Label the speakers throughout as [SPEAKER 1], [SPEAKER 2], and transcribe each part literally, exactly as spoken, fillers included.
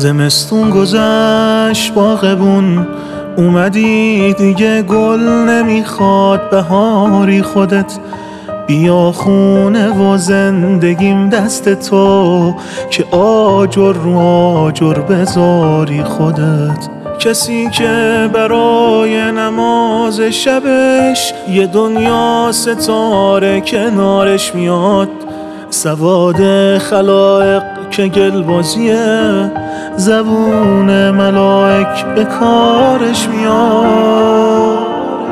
[SPEAKER 1] زمستون گذشت باغبون، اومدی دیگه گل نمیخواد بهاری خودت. بیا خونه و زندگیم دست تو که آجر رو آجر بذاری خودت. کسی که برای نماز شبش یه دنیا ستاره کنارش میاد، سواد خلائق که گلبازیه، زبون ملائک به کارش میاد.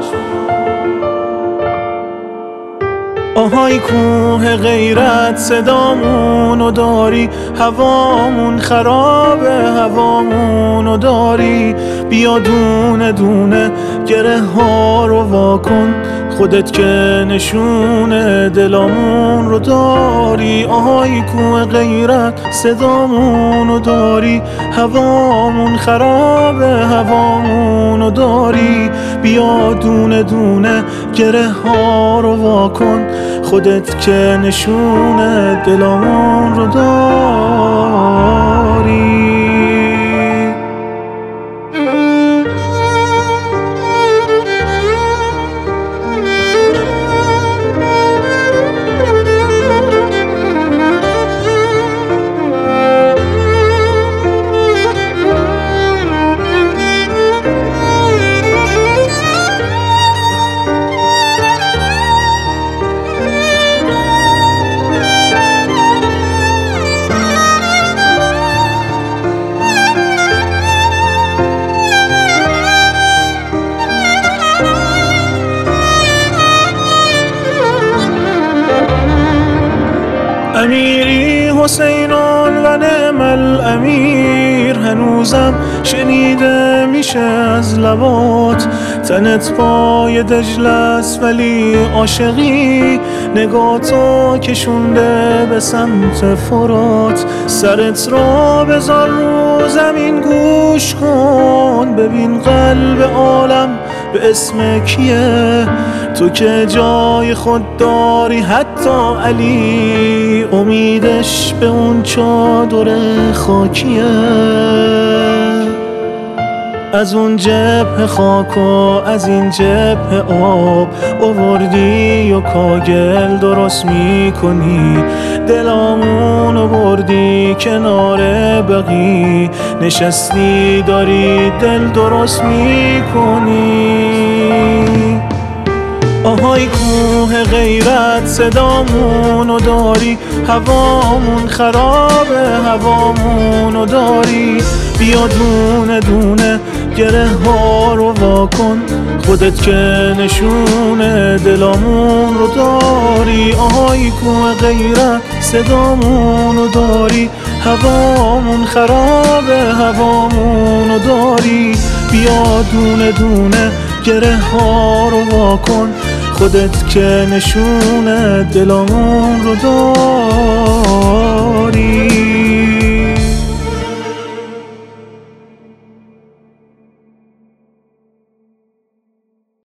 [SPEAKER 1] آهای کوه غیرت صدامونو داری، هوامون خرابه هوامونو داری. بیا دونه دونه گره ها رو واکن، خودت که نشونه دلامون رو داری. آهای کوه غیرت صدامونو داری، هوامون خرابه هوامونو داری. بیا دونه دونه گره ها رو واکن، خودت که نشونه دلامون رو داری. امیری حسینون و نعم الامیر، هنوزم شنیده میشه از لبات. تنت پای دجله است ولی عاشقی، نگاه تو کشونده به سمت فرات. سرت را بذار رو زمین گوش کن، ببین قلب عالم به اسم کیه. تو که جای خود داری حتی علی، امیدش به اون چادر خاکیه. از اون جبه خاک و از این جبه آب آوردی و کاگل درست میکنی. دلامونو بردی کنار بقی، نشستی داری دل درست میکنی. آهای کوه غیرت صدامونو داری، هوامون خرابه هوامونو داری. بیا دونه دونه گره ها رو واکن، خودت که نشونه دلامون رو داری. آهای کوه غیرت صدامونو داری، هوامون خرابه هوامونو داری. بیا دونه دونه گره ها رو واکن، خودت که نشونه دلامون رو داری.